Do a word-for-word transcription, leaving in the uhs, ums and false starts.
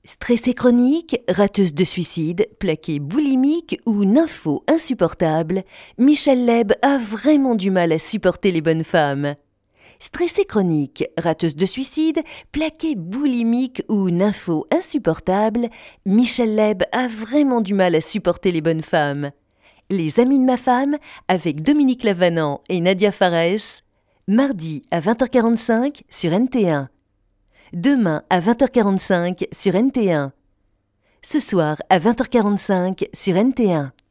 Stressée chronique, rateuse de suicide, plaquée boulimique ou nympho insupportable, Michel Leb a vraiment du mal à supporter les bonnes femmes. Stressée chronique, rateuse de suicide, plaquée boulimique ou nympho insupportable, Michel Leb a vraiment du mal à supporter les bonnes femmes. Les Amis de ma femme, avec Dominique Lavanant et Nadia Fares, mardi à vingt heures quarante-cinq sur N T un. Demain à vingt heures quarante-cinq sur N T un. Ce soir à vingt heures quarante-cinq sur N T un.